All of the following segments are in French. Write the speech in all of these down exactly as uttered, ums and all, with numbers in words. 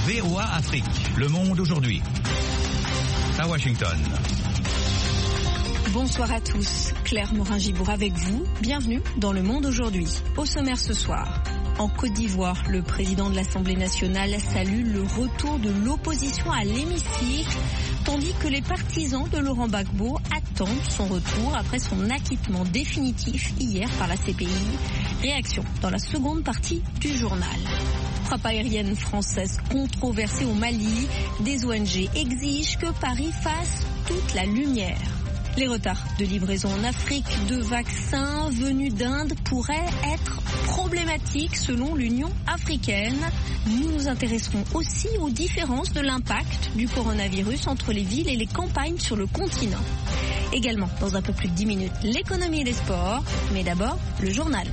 V O A Afrique. Le monde aujourd'hui. À Washington. Bonsoir à tous. Claire Morin-Gibour avec vous. Bienvenue dans Le Monde aujourd'hui. Au sommaire ce soir. En Côte d'Ivoire, le président de l'Assemblée nationale salue le retour de l'opposition à l'hémicycle, tandis que les partisans de Laurent Gbagbo attendent son retour après son acquittement définitif hier par la C P I. Réaction dans la seconde partie du journal. Frappe aérienne française controversée au Mali. Des O N G exigent que Paris fasse toute la lumière. Les retards de livraison en Afrique de vaccins venus d'Inde pourraient être problématiques selon l'Union africaine. Nous nous intéresserons aussi aux différences de l'impact du coronavirus entre les villes et les campagnes sur le continent. Également, dans un peu plus de dix minutes, l'économie et les sports. Mais d'abord, le journal.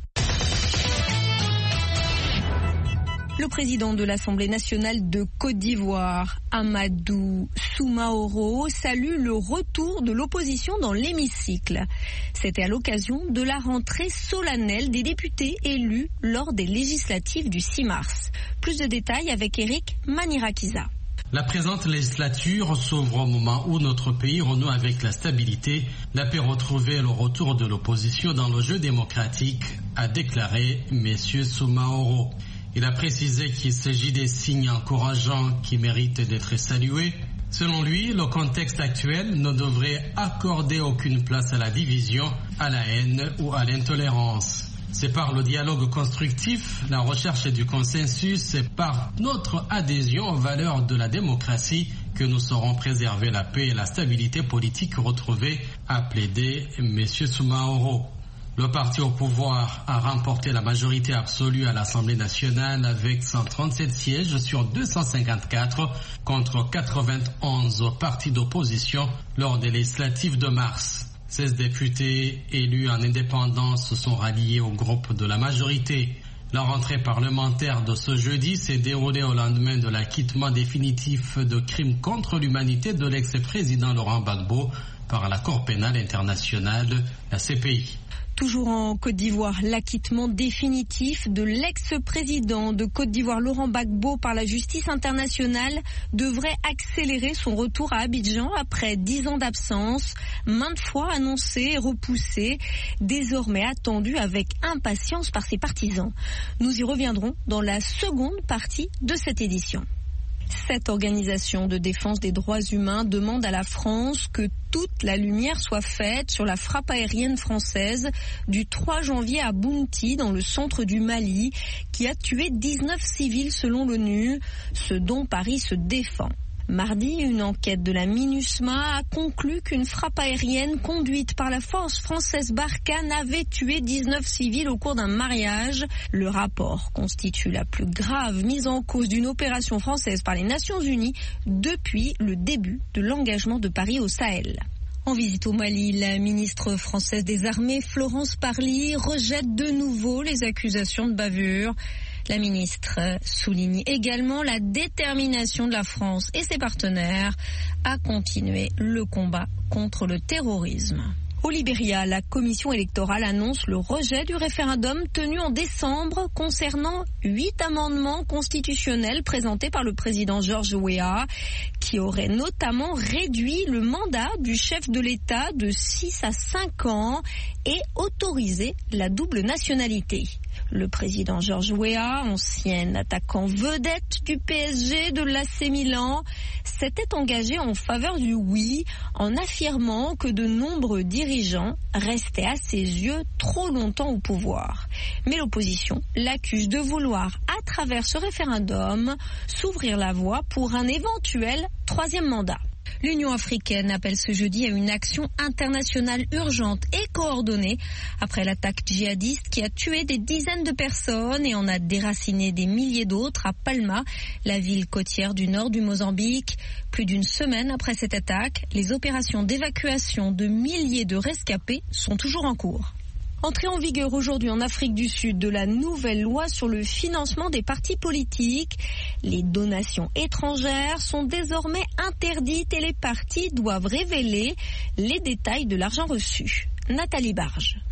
Le président de l'Assemblée nationale de Côte d'Ivoire, Amadou Soumaoro, salue le retour de l'opposition dans l'hémicycle. C'était à l'occasion de la rentrée solennelle des députés élus lors des législatives du six mars. Plus de détails avec Eric Manirakiza. La présente législature s'ouvre au moment où notre pays renoue avec la stabilité, la paix retrouvée et le retour de l'opposition dans le jeu démocratique, a déclaré M. Soumaoro. Il a précisé qu'il s'agit des signes encourageants qui méritent d'être salués. Selon lui, le contexte actuel ne devrait accorder aucune place à la division, à la haine ou à l'intolérance. C'est par le dialogue constructif, la recherche du consensus et par notre adhésion aux valeurs de la démocratie que nous saurons préserver la paix et la stabilité politique retrouvée, a plaidé M. Soumaoro. Le parti au pouvoir a remporté la majorité absolue à l'Assemblée nationale avec cent trente-sept sièges sur deux cent cinquante-quatre contre quatre-vingt-onze partis d'opposition lors des législatives de mars. seize députés élus en indépendance se sont ralliés au groupe de la majorité. La rentrée parlementaire de ce jeudi s'est déroulée au lendemain de l'acquittement définitif de crimes contre l'humanité de l'ex-président Laurent Gbagbo par la Cour pénale internationale, la C P I. Toujours en Côte d'Ivoire, l'acquittement définitif de l'ex-président de Côte d'Ivoire, Laurent Gbagbo, par la justice internationale devrait accélérer son retour à Abidjan après dix ans d'absence, maintes fois annoncé et repoussé, désormais attendu avec impatience par ses partisans. Nous y reviendrons dans la seconde partie de cette édition. Cette organisation de défense des droits humains demande à la France que toute la lumière soit faite sur la frappe aérienne française du trois janvier à Bounti, dans le centre du Mali, qui a tué dix-neuf civils selon l'ONU, ce dont Paris se défend. Mardi, une enquête de la MINUSMA a conclu qu'une frappe aérienne conduite par la force française Barkhane avait tué dix-neuf civils au cours d'un mariage. Le rapport constitue la plus grave mise en cause d'une opération française par les Nations Unies depuis le début de l'engagement de Paris au Sahel. En visite au Mali, la ministre française des Armées, Florence Parly, rejette de nouveau les accusations de bavure. La ministre souligne également la détermination de la France et ses partenaires à continuer le combat contre le terrorisme. Au Libéria, la commission électorale annonce le rejet du référendum tenu en décembre concernant huit amendements constitutionnels présentés par le président George Weah, qui auraient notamment réduit le mandat du chef de l'État de six à cinq ans et autorisé la double nationalité. Le président George Weah, ancien attaquant vedette du P S G de l'A C Milan, s'était engagé en faveur du oui en affirmant que de nombreux dirigeants restaient à ses yeux trop longtemps au pouvoir. Mais l'opposition l'accuse de vouloir, à travers ce référendum, s'ouvrir la voie pour un éventuel troisième mandat. L'Union africaine appelle ce jeudi à une action internationale urgente et coordonnée après l'attaque djihadiste qui a tué des dizaines de personnes et en a déraciné des milliers d'autres à Palma, la ville côtière du nord du Mozambique. Plus d'une semaine après cette attaque, les opérations d'évacuation de milliers de rescapés sont toujours en cours. Entrée en vigueur aujourd'hui en Afrique du Sud de la nouvelle loi sur le financement des partis politiques. Les donations étrangères sont désormais interdites et les partis doivent révéler les détails de l'argent reçu. Nathalie Barge.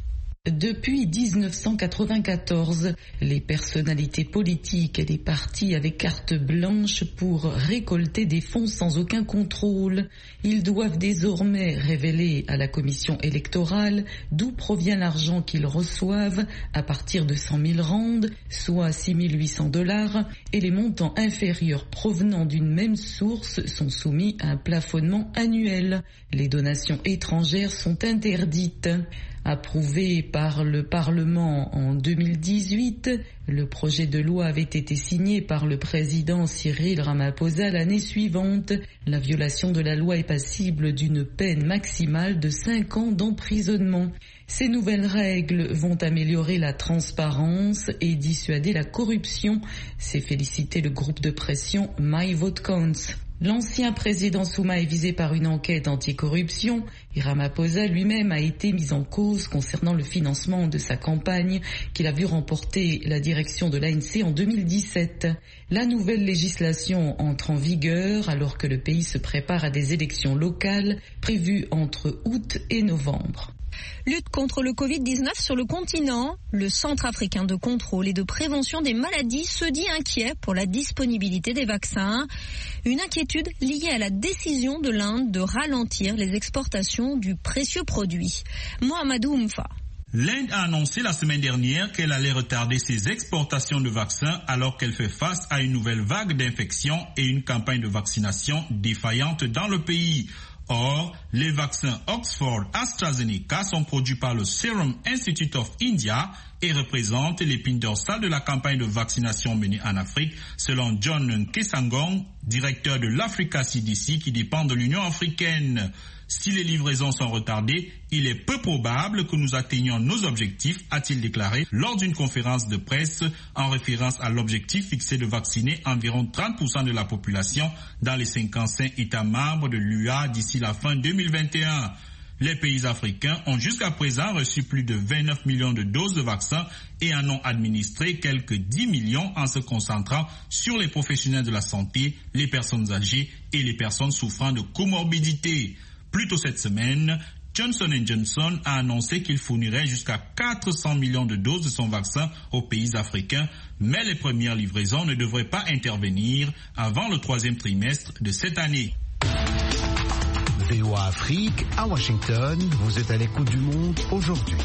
Depuis dix-neuf cent quatre-vingt-quatorze, les personnalités politiques et les partis avaient carte blanche pour récolter des fonds sans aucun contrôle. Ils doivent désormais révéler à la commission électorale d'où provient l'argent qu'ils reçoivent à partir de cent mille rands, soit six mille huit cents dollars, et les montants inférieurs provenant d'une même source sont soumis à un plafonnement annuel. Les donations étrangères sont interdites. Approuvé par le Parlement en deux mille dix-huit, le projet de loi avait été signé par le président Cyril Ramaphosa l'année suivante. La violation de la loi est passible d'une peine maximale de cinq ans d'emprisonnement. Ces nouvelles règles vont améliorer la transparence et dissuader la corruption, s'est félicité le groupe de pression My Vote Counts. L'ancien président Souma est visé par une enquête anticorruption et Ramaphosa lui-même a été mis en cause concernant le financement de sa campagne qu'il a vu remporter la direction de l'A N C en deux mille dix-sept. La nouvelle législation entre en vigueur alors que le pays se prépare à des élections locales prévues entre août et novembre. Lutte contre le covid dix-neuf sur le continent. Le Centre africain de contrôle et de prévention des maladies se dit inquiet pour la disponibilité des vaccins. Une inquiétude liée à la décision de l'Inde de ralentir les exportations du précieux produit. Mohamedou Oumfa. L'Inde a annoncé la semaine dernière qu'elle allait retarder ses exportations de vaccins alors qu'elle fait face à une nouvelle vague d'infections et une campagne de vaccination défaillante dans le pays. Or, les vaccins Oxford AstraZeneca sont produits par le Serum Institute of India et représentent l'épine dorsale de la campagne de vaccination menée en Afrique, selon John Nkesangong, directeur de l'Africa C D C qui dépend de l'Union africaine. Si les livraisons sont retardées, il est peu probable que nous atteignions nos objectifs, a-t-il déclaré lors d'une conférence de presse en référence à l'objectif fixé de vacciner environ trente pour cent de la population dans les cinquante-cinq États membres de l'U A d'ici la fin deux mille vingt et un. Les pays africains ont jusqu'à présent reçu plus de vingt-neuf millions de doses de vaccins et en ont administré quelques dix millions en se concentrant sur les professionnels de la santé, les personnes âgées et les personnes souffrant de comorbidités. Plus tôt cette semaine, Johnson and Johnson a annoncé qu'il fournirait jusqu'à quatre cents millions de doses de son vaccin aux pays africains, mais les premières livraisons ne devraient pas intervenir avant le troisième trimestre de cette année. V O A Afrique, à Washington, vous êtes à l'écoute du monde aujourd'hui.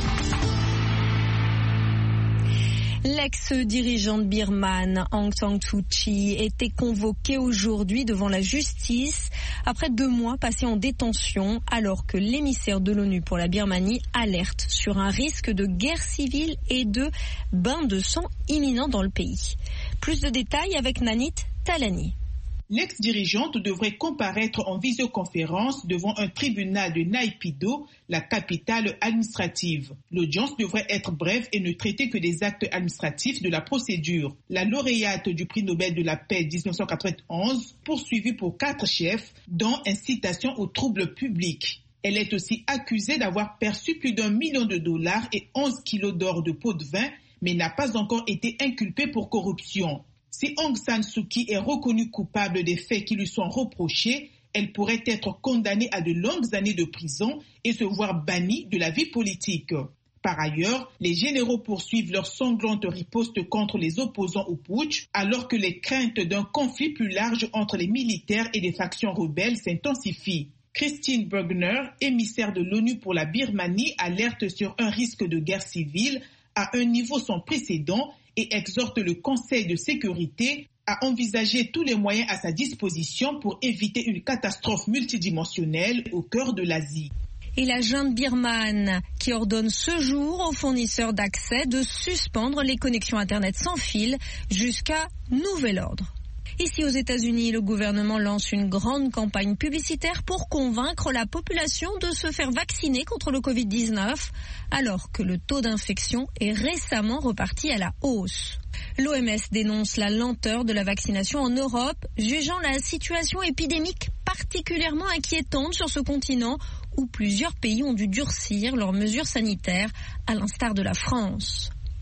L'ex-dirigeante birmane Aung San Suu Kyi était convoquée aujourd'hui devant la justice après deux mois passés en détention alors que l'émissaire de l'ONU pour la Birmanie alerte sur un risque de guerre civile et de bain de sang imminent dans le pays. Plus de détails avec Nanit Talani. L'ex-dirigeante devrait comparaître en visioconférence devant un tribunal de Naypyidaw, la capitale administrative. L'audience devrait être brève et ne traiter que des actes administratifs de la procédure. La lauréate du prix Nobel de la paix dix-neuf cent quatre-vingt-onze, poursuivie pour quatre chefs, dont incitation aux troubles publics. Elle est aussi accusée d'avoir perçu plus d'un million de dollars et onze kilos d'or de pot de vin, mais n'a pas encore été inculpée pour corruption. Si Aung San Suu Kyi est reconnue coupable des faits qui lui sont reprochés, elle pourrait être condamnée à de longues années de prison et se voir bannie de la vie politique. Par ailleurs, les généraux poursuivent leur sanglante riposte contre les opposants au putsch, alors que les craintes d'un conflit plus large entre les militaires et des factions rebelles s'intensifient. Christine Burgener, émissaire de l'ONU pour la Birmanie, alerte sur un risque de guerre civile à un niveau sans précédent et exhorte le Conseil de sécurité à envisager tous les moyens à sa disposition pour éviter une catastrophe multidimensionnelle au cœur de l'Asie. Et la junte birmane qui ordonne ce jour aux fournisseurs d'accès de suspendre les connexions Internet sans fil jusqu'à nouvel ordre. Ici aux États-Unis, le gouvernement lance une grande campagne publicitaire pour convaincre la population de se faire vacciner contre le covid dix-neuf, alors que le taux d'infection est récemment reparti à la hausse. L'O M S dénonce la lenteur de la vaccination en Europe, jugeant la situation épidémique particulièrement inquiétante sur ce continent où plusieurs pays ont dû durcir leurs mesures sanitaires, à l'instar de la France.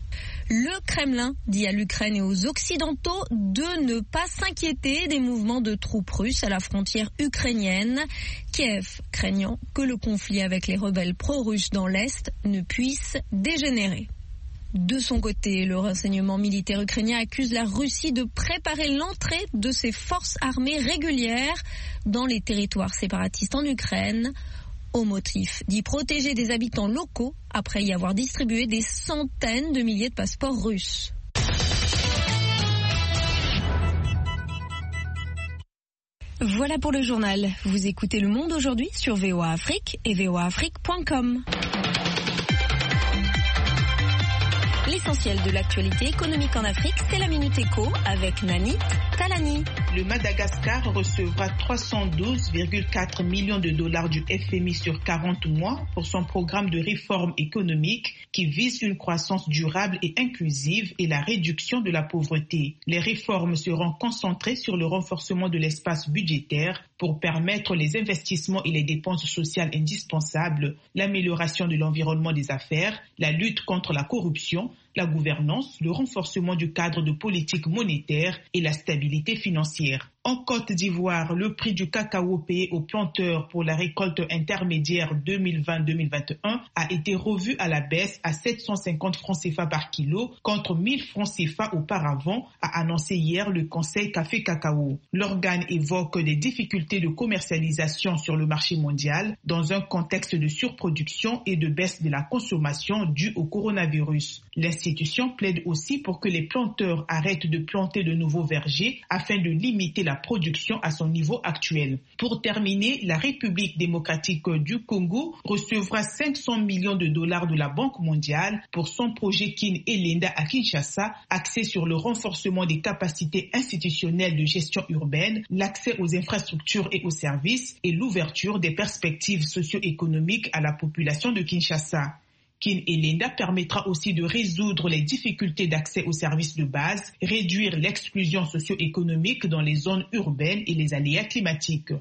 Le Kremlin dit à l'Ukraine et aux Occidentaux de ne pas s'inquiéter des mouvements de troupes russes à la frontière ukrainienne. Kiev craignant que le conflit avec les rebelles pro-russes dans l'Est ne puisse dégénérer. De son côté, le renseignement militaire ukrainien accuse la Russie de préparer l'entrée de ses forces armées régulières dans les territoires séparatistes en Ukraine, au motif d'y protéger des habitants locaux après y avoir distribué des centaines de milliers de passeports russes. Voilà pour le journal. Vous écoutez Le Monde aujourd'hui sur V O A Afrique et V O A Afrique point com. L'essentiel de l'actualité économique en Afrique, c'est la Minute Éco avec Nanit Talani. Le Madagascar recevra trois cent douze virgule quatre millions de dollars du F M I sur quarante mois pour son programme de réforme économique qui vise une croissance durable et inclusive et la réduction de la pauvreté. Les réformes seront concentrées sur le renforcement de l'espace budgétaire pour permettre les investissements et les dépenses sociales indispensables, l'amélioration de l'environnement des affaires, la lutte contre la corruption, la gouvernance, le renforcement du cadre de politique monétaire et la stabilité financière. En Côte d'Ivoire, le prix du cacao payé aux planteurs pour la récolte intermédiaire deux mille vingt deux mille vingt et un a été revu à la baisse à sept cent cinquante francs C F A par kilo contre mille francs C F A auparavant, a annoncé hier le Conseil Café Cacao. L'organe évoque des difficultés de commercialisation sur le marché mondial dans un contexte de surproduction et de baisse de la consommation due au coronavirus. L'institution plaide aussi pour que les planteurs arrêtent de planter de nouveaux vergers afin de limiter la production à son niveau actuel. Pour terminer, la République démocratique du Congo recevra cinq cents millions de dollars de la Banque mondiale pour son projet Kin Elenda à Kinshasa, axé sur le renforcement des capacités institutionnelles de gestion urbaine, l'accès aux infrastructures et aux services et l'ouverture des perspectives socio-économiques à la population de Kinshasa. Kin Elenda permettra aussi de résoudre les difficultés d'accès aux services de base, réduire l'exclusion socio-économique dans les zones urbaines et les aléas climatiques.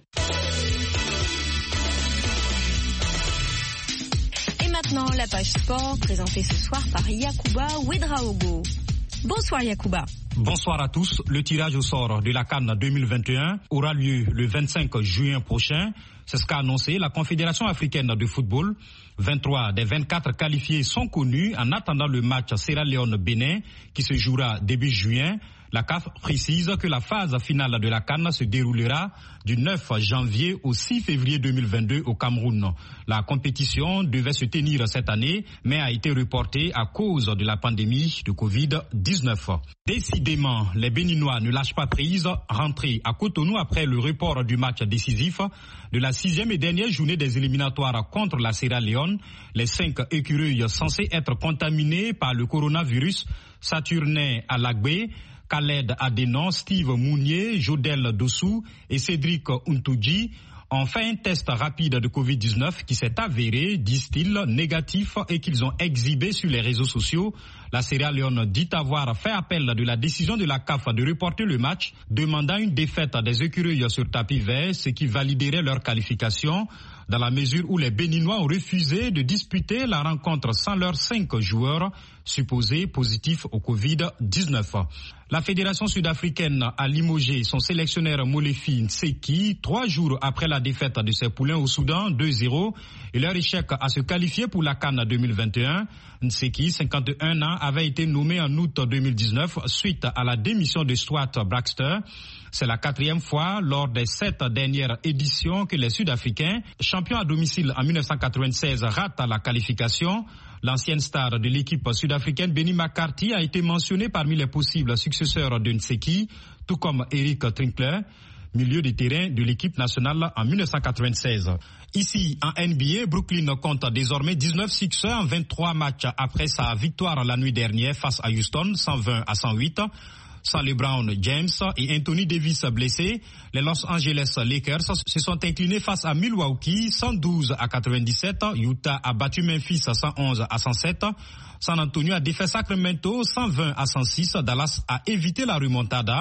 Et maintenant, la page sport présentée ce soir par Yacouba Ouedraogo. Bonsoir Yacouba. Bonsoir à tous. Le tirage au sort de la CAN deux mille vingt et un aura lieu le vingt-cinq juin prochain. C'est ce qu'a annoncé la Confédération africaine de football. vingt-trois des vingt-quatre qualifiés sont connus en attendant le match Sierra Leone-Bénin qui se jouera début juin. La C A F précise que la phase finale de la CAN se déroulera du neuf janvier au six février deux mille vingt-deux au Cameroun. La compétition devait se tenir cette année, mais a été reportée à cause de la pandémie de covid dix-neuf. Décidément, les Béninois ne lâchent pas prise, rentrés à Cotonou après le report du match décisif de la sixième et dernière journée des éliminatoires contre la Sierra Leone. Les cinq écureuils censés être contaminés par le coronavirus, Saturnin Alagbe, Khaled Adenon, Steve Mounier, Jodel Dossou et Cédric Untouji ont fait un test rapide de covid dix-neuf qui s'est avéré, disent-ils, négatif et qu'ils ont exhibé sur les réseaux sociaux. La Sierra Leone dit avoir fait appel de la décision de la C A F de reporter le match, demandant une défaite des écureuils sur tapis vert, ce qui validerait leur qualification, dans la mesure où les Béninois ont refusé de disputer la rencontre sans leurs cinq joueurs supposés positifs au covid dix-neuf. La Fédération sud-africaine a limogé son sélectionneur Molefi Nseki trois jours après la défaite de ses poulains au Soudan deux zéro et leur échec à se qualifier pour la CAN deux mille vingt et un. Nseki, cinquante et un ans, avait été nommé en août deux mille dix-neuf suite à la démission de Stuart Baxter. C'est la quatrième fois lors des sept dernières éditions que les Sud-Africains, champions à domicile en mille neuf cent quatre-vingt-seize, ratent la qualification. L'ancienne star de l'équipe sud-africaine Benny McCarthy a été mentionné parmi les possibles successeurs de Nseki, tout comme Eric Trinkler, milieu de terrain de l'équipe nationale en mille neuf cent quatre-vingt-seize. Ici, en N B A, Brooklyn compte désormais dix-neuf succès en vingt-trois matchs après sa victoire la nuit dernière face à Houston, cent vingt à cent huit. Sans LeBron James et Anthony Davis blessés, les Los Angeles Lakers se sont inclinés face à Milwaukee cent douze à quatre-vingt-dix-sept. Utah a battu Memphis cent onze à cent sept. San Antonio a défait Sacramento cent vingt à cent six. Dallas a évité la remontada.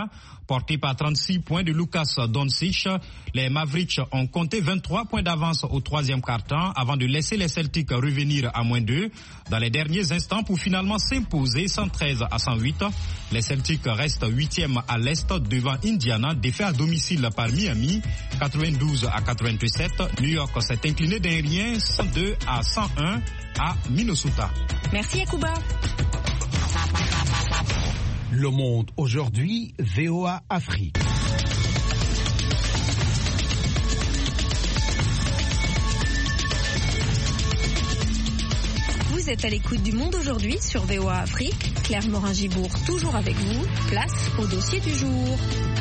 Portés par trente-six points de Lucas Doncic, les Mavericks ont compté vingt-trois points d'avance au troisième quart-temps avant de laisser les Celtics revenir à moins deux dans les derniers instants pour finalement s'imposer cent treize à cent huit. Les Celtics restent huitième à l'Est devant Indiana, défait à domicile par Miami, quatre-vingt-douze à quatre-vingt-sept. New York s'est incliné d'un rien, cent deux à cent un à Minnesota. Merci Yacouba. Le Monde aujourd'hui, V O A Afrique. Vous êtes à l'écoute du Monde aujourd'hui sur V O A Afrique. Claire Morin-Gibourg toujours avec vous. Place au dossier du jour.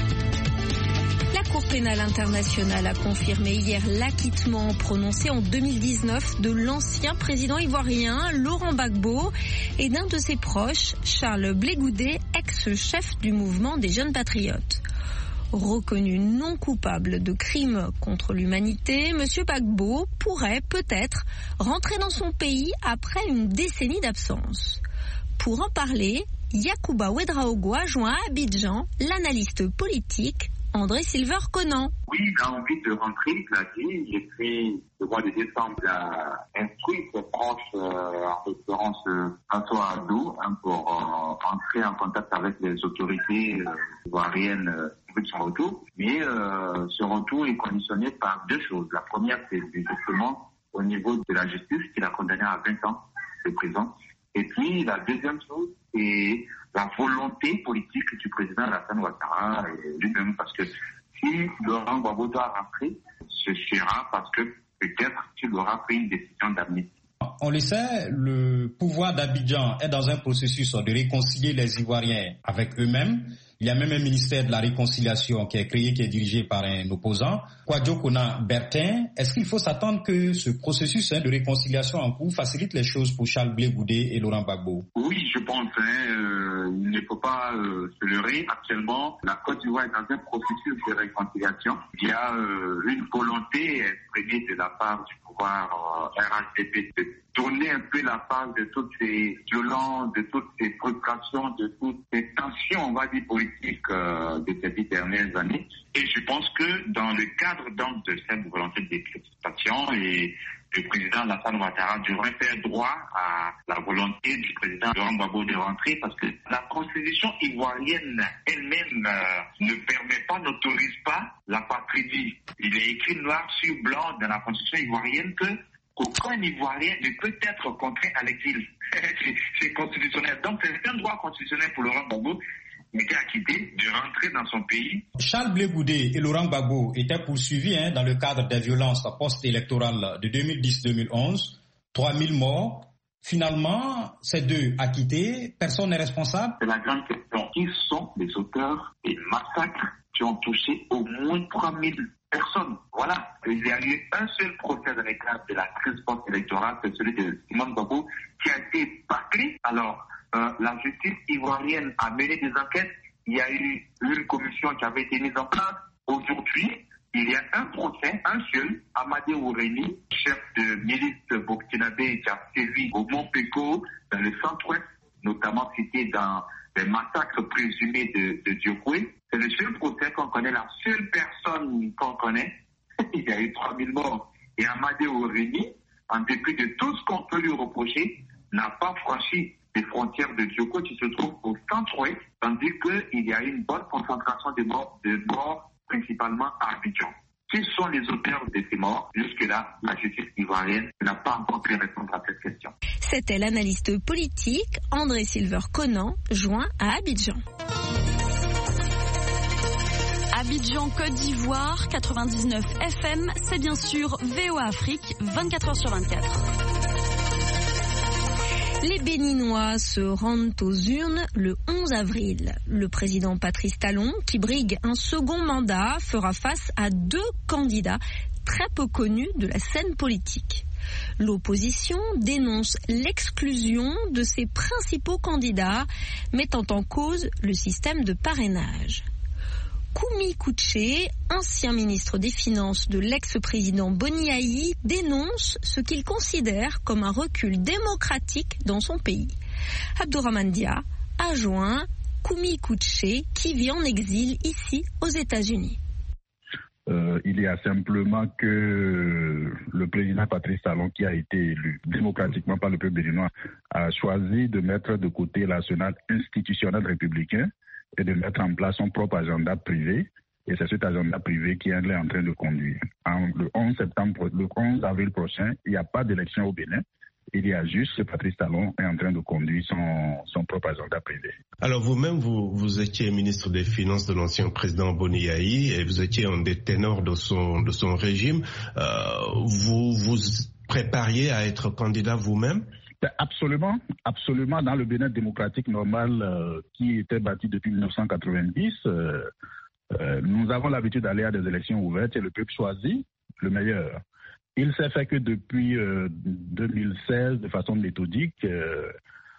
La Cour pénale internationale a confirmé hier l'acquittement prononcé en deux mille dix-neuf de l'ancien président ivoirien Laurent Gbagbo et d'un de ses proches, Charles Blé Goudé, ex-chef du mouvement des Jeunes Patriotes. Reconnu non coupable de crimes contre l'humanité, M. Gbagbo pourrait peut-être rentrer dans son pays après une décennie d'absence. Pour en parler, Yacouba Ouedraogo a joint à Abidjan l'analyste politique André Silver-Conan. Oui, il a envie de rentrer, il l'a dit. J'ai pris le mois de décembre, il a instruit ses proches, euh, en l'occurrence euh, François Adou, hein, pour euh, entrer en contact avec les autorités euh, ivoiriennes euh, de son retour. Mais euh, ce retour est conditionné par deux choses. La première, c'est justement au niveau de la justice, qui l'a condamné à vingt ans de prison. Et puis la deuxième chose, c'est la volonté politique du président Alassane Ouattara lui-même, parce que si Laurent Gbagbo doit rentrer, ce sera parce que peut-être qu'il aura pris une décision d'amnistie. On le sait, le pouvoir d'Abidjan est dans un processus de réconcilier les Ivoiriens avec eux-mêmes. Il y a même un ministère de la réconciliation qui est créé, qui est dirigé par un opposant, Kwadjo Kona Bertin. Est-ce qu'il faut s'attendre que ce processus hein, de réconciliation en cours facilite les choses pour Charles Blé Goudé et Laurent Gbagbo? Oui, je pense. Hein, euh, il ne faut pas euh, se leurrer. Actuellement, la Côte d'Ivoire est dans un processus de réconciliation. Il y a euh, une volonté exprimée de la part du pouvoir euh, R H D P de donner un peu la part de toutes ces violences, de toutes ces frustrations, de toutes ces tensions, on va dire, politiques euh, de ces dix dernières années. Et je pense que dans le cadre donc de cette volonté de décryptation, et le président Alassane Ouattara devrait faire droit à la volonté du président Laurent Gbagbo de rentrer, parce que la constitution ivoirienne elle-même euh, ne permet pas, n'autorise pas la patrie. Il est écrit noir sur blanc dans la constitution ivoirienne que qu'aucun Ivoirien ne peut être contraint à l'exil. C'est constitutionnel. Donc c'est un droit constitutionnel pour Laurent Gbagbo, mais qui a quitté, de rentrer dans son pays. Charles Blé Goudé et Laurent Gbagbo étaient poursuivis hein, dans le cadre des violences post-électorales de deux mille dix deux mille onze. trois mille morts. Finalement, ces deux acquittés, personne n'est responsable. C'est la grande question. Qui sont les auteurs des massacres qui ont touché au moins trois mille personnes? Voilà. Il y a eu un seul procès dans le cadre de la crise post-électorale, c'est celui de Simone Gbagbo, qui a été bâclé. Alors, euh, la justice ivoirienne a mené des enquêtes. Il y a eu une commission qui avait été mise en place. Aujourd'hui, il y a un procès, un seul, Amadé Ouréni, chef de milice burkinabé qui a sévi au Mont-Péco, dans le centre-ouest, notamment cité dans les massacres présumés de, de Diokwe. C'est le seul procès qu'on connaît, la seule personne qu'on connaît. Il y a eu trois mille morts. Et Amadé Ouréni, en dépit de tout ce qu'on peut lui reprocher, n'a pas franchi les frontières de Diokwe qui se trouve au centre-ouest, tandis qu'il y a une bonne concentration de morts, de morts principalement à Abidjan. Qui sont les auteurs de ces morts? Jusque-là, la justice ivoirienne n'a pas encore pu répondre à cette question. C'était l'analyste politique André Silver-Conan, joint à Abidjan. Abidjan, Côte d'Ivoire, quatre-vingt-dix-neuf F M, c'est bien sûr V O A Afrique, vingt-quatre heures sur vingt-quatre. Les Béninois se rendent aux urnes le onze avril. Le président Patrice Talon, qui brigue un second mandat, fera face à deux candidats très peu connus de la scène politique. L'opposition dénonce l'exclusion de ses principaux candidats, mettant en cause le système de parrainage. Koumi Kouché, ancien ministre des Finances de l'ex-président Boni Aï, dénonce ce qu'il considère comme un recul démocratique dans son pays. Abdourahmane Dia a joint Koumi Kouché, qui vit en exil ici aux États-Unis. Euh, il y a simplement que le président Patrice Talon, qui a été élu démocratiquement par le peuple béninois, a choisi de mettre de côté l'arsenal institutionnel républicain et de mettre en place son propre agenda privé. Et c'est cet agenda privé qui est en train de conduire. En, le onze septembre, le onze avril prochain, il n'y a pas d'élection au Bénin. Il y a juste que Patrice Talon est en train de conduire son, son propre agenda privé. Alors vous-même, vous, vous étiez ministre des Finances de l'ancien président Boni Yayi et vous étiez un des ténors de son, de son régime. Euh, vous vous prépariez à être candidat vous-même? Absolument, absolument. Dans le Bénin démocratique normal euh, qui était bâti depuis mille neuf cent quatre-vingt-dix, euh, euh, nous avons l'habitude d'aller à des élections ouvertes et le peuple choisit le meilleur. Il s'est fait que depuis euh, deux mille seize, de façon méthodique, euh,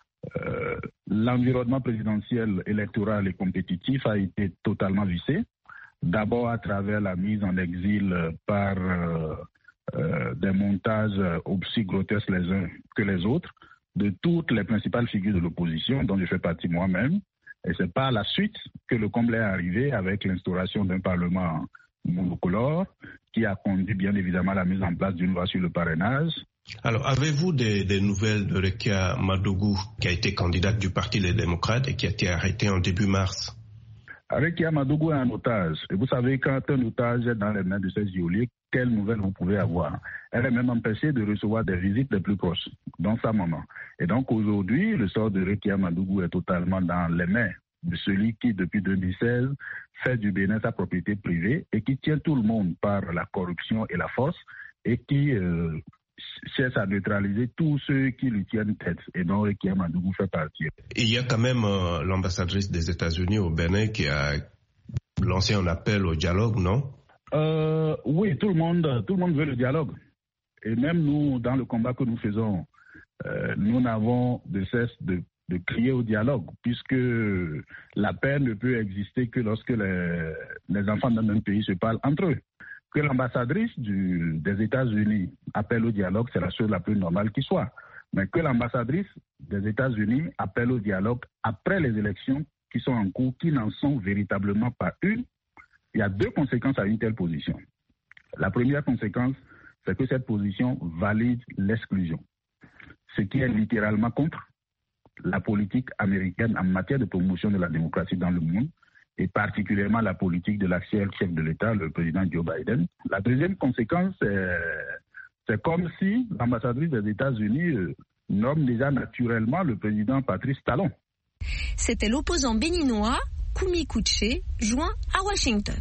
euh, l'environnement présidentiel, électoral et compétitif a été totalement vissé. D'abord à travers la mise en exil par euh, euh, des montages aussi grotesques les uns que les autres de toutes les principales figures de l'opposition, dont je fais partie moi-même. Et c'est par la suite que le comble est arrivé avec l'instauration d'un parlement monocolore qui a conduit bien évidemment à la mise en place d'une loi sur le parrainage. Alors, avez-vous des, des nouvelles de Rekia Madougou, qui a été candidate du Parti des démocrates et qui a été arrêtée en début mars? Rekia Madougou est un otage. Et vous savez, quand un otage est dans les mains de ces geôliers, quelles nouvelles vous pouvez avoir? Elle est même empêchée de recevoir des visites les plus proches, dont sa maman. Et donc aujourd'hui, le sort de Rekia Madougou est totalement dans les mains de celui qui, depuis deux mille seize, fait du Bénin sa propriété privée et qui tient tout le monde par la corruption et la force et qui euh, cherche à neutraliser tous ceux qui lui tiennent tête et dont Rekia Madougou fait partie. Il y a quand même euh, l'ambassadrice des États-Unis au Bénin qui a lancé un appel au dialogue, non? euh, Oui, tout le monde, tout le monde veut le dialogue. Et même nous, dans le combat que nous faisons, euh, nous n'avons de cesse de de crier au dialogue, puisque la paix ne peut exister que lorsque les, les enfants d'un même pays se parlent entre eux. Que l'ambassadrice du, des États-Unis appelle au dialogue, c'est la chose la plus normale qui soit. Mais que l'ambassadrice des États-Unis appelle au dialogue après les élections qui sont en cours, qui n'en sont véritablement pas une, il y a deux conséquences à une telle position. La première conséquence, c'est que cette position valide l'exclusion, ce qui est littéralement contre la politique américaine en matière de promotion de la démocratie dans le monde, et particulièrement la politique de l'actuel chef de l'État, le président Joe Biden. La deuxième conséquence, c'est, c'est comme si l'ambassadrice des États-Unis euh, nomme déjà naturellement le président Patrice Talon. C'était l'opposant béninois, Koumi Kouché, joint à Washington.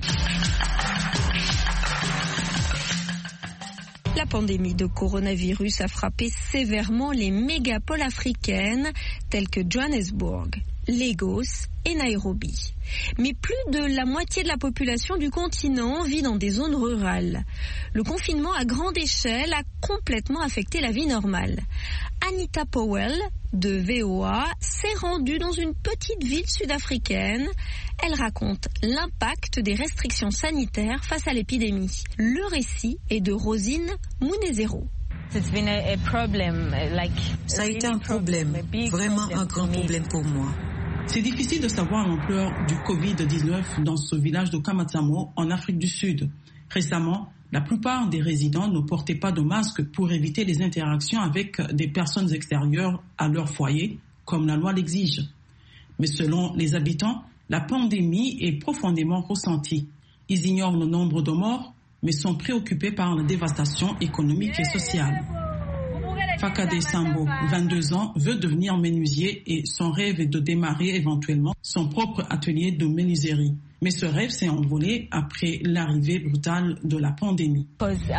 La pandémie de coronavirus a frappé sévèrement les mégapoles africaines telles que Johannesburg, Lagos et Nairobi. Mais plus de la moitié de la population du continent vit dans des zones rurales. Le confinement à grande échelle a complètement affecté la vie normale. Anita Powell de V O A s'est rendue dans une petite ville sud-africaine. Elle raconte l'impact des restrictions sanitaires face à l'épidémie. Le récit est de Rosine Munezero. Ça a été un problème, vraiment un grand problème pour moi. C'est difficile de savoir l'ampleur du covid dix-neuf dans ce village de Kamatsamo, en Afrique du Sud. Récemment, la plupart des résidents ne portaient pas de masque pour éviter les interactions avec des personnes extérieures à leur foyer, comme la loi l'exige. Mais selon les habitants, la pandémie est profondément ressentie. Ils ignorent le nombre de morts, mais sont préoccupés par la dévastation économique et sociale. Fakade Sambo, vingt-deux ans, veut devenir menuisier et son rêve est de démarrer éventuellement son propre atelier de menuiserie. Mais ce rêve s'est envolé après l'arrivée brutale de la pandémie. Parce que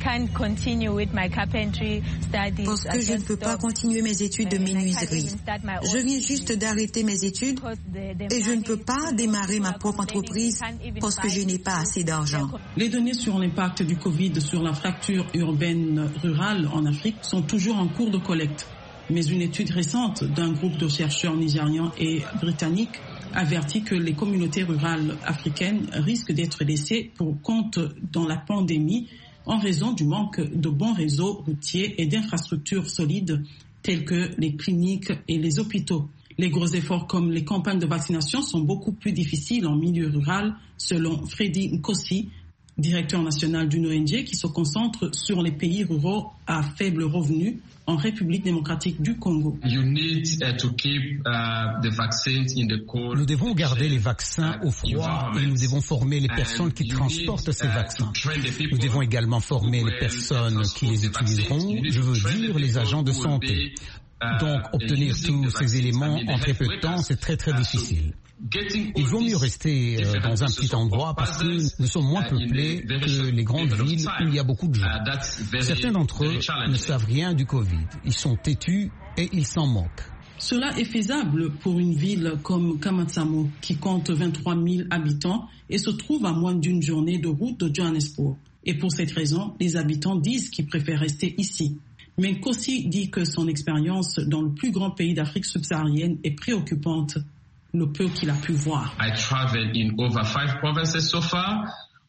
je ne peux pas continuer mes études de menuiserie. Je viens juste d'arrêter mes études et je ne peux pas démarrer ma propre entreprise parce que je n'ai pas assez d'argent. Les données sur l'impact du Covid sur la fracture urbaine rurale en Afrique sont toujours en cours de collecte. Mais une étude récente d'un groupe de chercheurs nigérians et britanniques avertit que les communautés rurales africaines risquent d'être laissées pour compte dans la pandémie en raison du manque de bons réseaux routiers et d'infrastructures solides telles que les cliniques et les hôpitaux. Les gros efforts comme les campagnes de vaccination sont beaucoup plus difficiles en milieu rural, selon Freddy Nkosi, directeur national d'une O N G qui se concentre sur les pays ruraux à faible revenu en République démocratique du Congo. You need, uh, to keep, uh, the vaccines in the cold. Nous devons garder les vaccins au froid et nous devons former les personnes qui transportent ces vaccins. Nous devons également former les personnes qui les utiliseront, je veux dire les agents de santé. Donc, obtenir tous ces éléments en très peu de temps, c'est très très difficile. Il vaut mieux rester euh, dans un petit endroit parce que nous sommes moins peuplés que les grandes villes où il y a beaucoup de gens. Certains d'entre eux ne savent rien du Covid. Ils sont têtus et ils s'en moquent. Cela est faisable pour une ville comme Kamatsamo qui compte vingt-trois mille habitants et se trouve à moins d'une journée de route de Johannesburg. Et pour cette raison, les habitants disent qu'ils préfèrent rester ici. Mais Nkosi dit que son expérience dans le plus grand pays d'Afrique subsaharienne est préoccupante, le peu qu'il a pu voir. I traveled in over five provinces so far.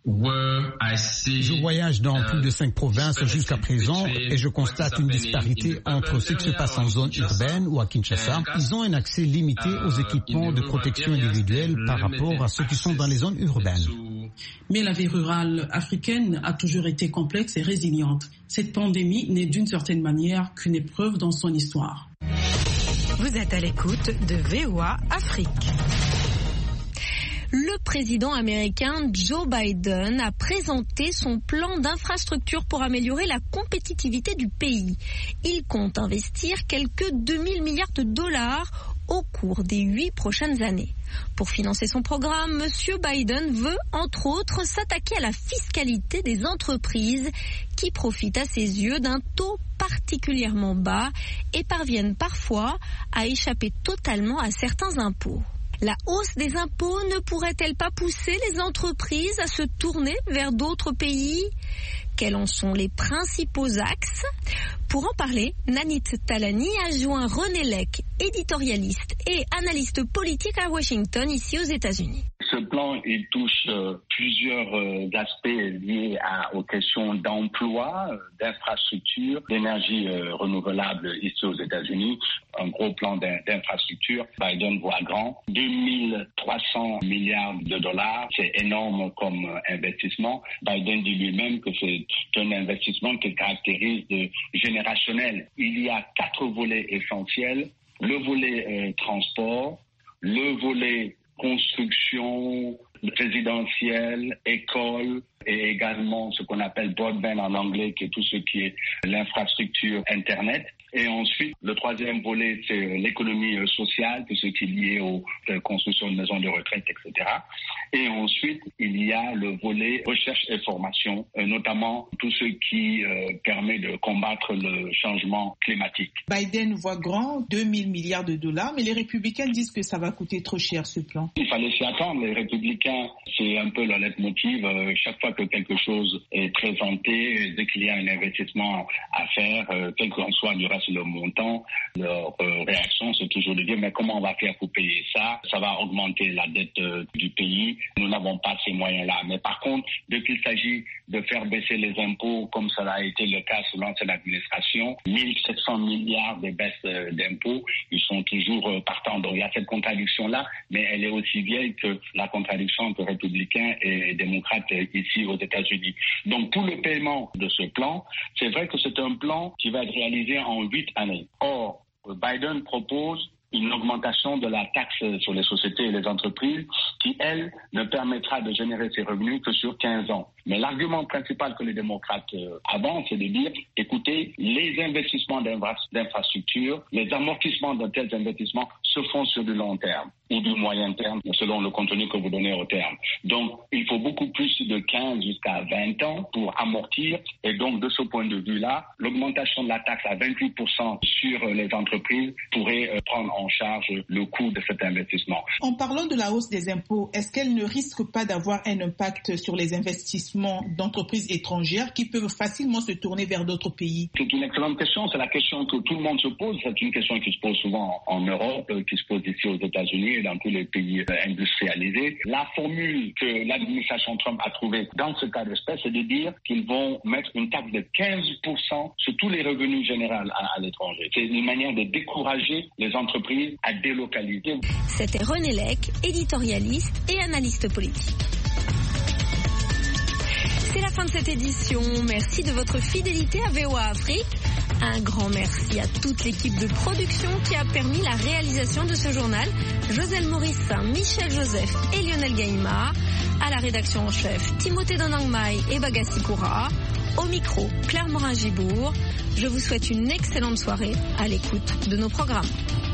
Je voyage dans plus de cinq provinces jusqu'à présent et je constate une disparité entre ce qui se passe en zone urbaine ou à Kinshasa. Ils ont un accès limité aux équipements de protection individuelle par rapport à ceux qui sont dans les zones urbaines. Mais la vie rurale africaine a toujours été complexe et résiliente. Cette pandémie n'est d'une certaine manière qu'une épreuve dans son histoire. Vous êtes à l'écoute de V O A Afrique. Le président américain Joe Biden a présenté son plan d'infrastructure pour améliorer la compétitivité du pays. Il compte investir quelques deux mille milliards de dollars au cours des huit prochaines années. Pour financer son programme, M. Biden veut, entre autres, s'attaquer à la fiscalité des entreprises qui profitent à ses yeux d'un taux particulièrement bas et parviennent parfois à échapper totalement à certains impôts. La hausse des impôts ne pourrait-elle pas pousser les entreprises à se tourner vers d'autres pays ? Quels en sont les principaux axes ? Pour en parler, Nanit Talani a joint René Lec, éditorialiste et analyste politique à Washington, ici aux États-Unis. Ce plan, il touche euh, plusieurs euh, aspects liés à, aux questions d'emploi, euh, d'infrastructure, d'énergie euh, renouvelable ici aux États-Unis. Un gros plan d'infrastructure. Biden voit grand. deux mille trois cents milliards de dollars, c'est énorme comme euh, investissement. Biden dit lui-même que c'est un investissement qui caractérise de générationnel. Il y a quatre volets essentiels. Le volet euh, transport, le volet construction résidentielle, école et également ce qu'on appelle broadband en anglais, qui est tout ce qui est l'infrastructure Internet. Et ensuite, le troisième volet, c'est l'économie sociale, tout ce qui est lié aux constructions de maisons de retraite, et cetera. Et ensuite, il y a le volet recherche et formation, notamment tout ce qui euh, permet de combattre le changement climatique. Biden voit grand, deux mille milliards de dollars, mais les républicains disent que ça va coûter trop cher, ce plan. Il fallait s'y attendre. Les républicains, c'est un peu leur leitmotiv. Euh, chaque fois que quelque chose est présenté, dès qu'il y a un investissement à faire, euh, quel qu'en soit du reste le montant, leur euh, réaction, c'est toujours de dire, mais comment on va faire pour payer ça? Ça va augmenter la dette euh, du pays. Nous n'avons pas ces moyens-là. Mais par contre, dès qu'il s'agit de faire baisser les impôts, comme ça a été le cas sous l'ancienne administration, mille sept cents milliards de baisse euh, d'impôts, ils sont toujours euh, partants. Donc il y a cette contradiction-là, mais elle est aussi vieille que la contradiction entre républicains et démocrates euh, ici aux États-Unis. Donc pour le paiement de ce plan, c'est vrai que c'est un plan qui va être réalisé en huit années. Or, Biden propose une augmentation de la taxe sur les sociétés et les entreprises qui, elle, ne permettra de générer ses revenus que sur quinze ans. Mais l'argument principal que les démocrates euh, avancent, c'est de dire, écoutez, les investissements d'infrastructures, les amortissements de tels investissements se font sur du long terme ou du moyen terme, selon le contenu que vous donnez au terme. Donc, il faut beaucoup plus de quinze jusqu'à vingt ans pour amortir. Et donc, de ce point de vue-là, l'augmentation de la taxe à vingt-huit pour cent sur les entreprises pourrait euh, prendre en charge le coût de cet investissement. En parlant de la hausse des impôts, propos, est-ce qu'elle ne risque pas d'avoir un impact sur les investissements d'entreprises étrangères qui peuvent facilement se tourner vers d'autres pays? C'est une excellente question. C'est la question que tout le monde se pose. C'est une question qui se pose souvent en Europe, qui se pose ici aux États-Unis et dans tous les pays industrialisés. La formule que l'administration Trump a trouvée dans ce cas d'espèce, c'est de dire qu'ils vont mettre une taxe de quinze pour cent sur tous les revenus généraux à, à l'étranger. C'est une manière de décourager les entreprises à délocaliser. C'était René Lec, éditorialiste et analyste politique. C'est la fin de cette édition. Merci de votre fidélité à V O A Afrique. Un grand merci à toute l'équipe de production qui a permis la réalisation de ce journal. Joselle Morissin, Michel Joseph et Lionel Gaïma. À la rédaction en chef, Timothée Donangmai et Bagassi Koura. Au micro, Claire Morin-Gibourg. Je vous souhaite une excellente soirée à l'écoute de nos programmes.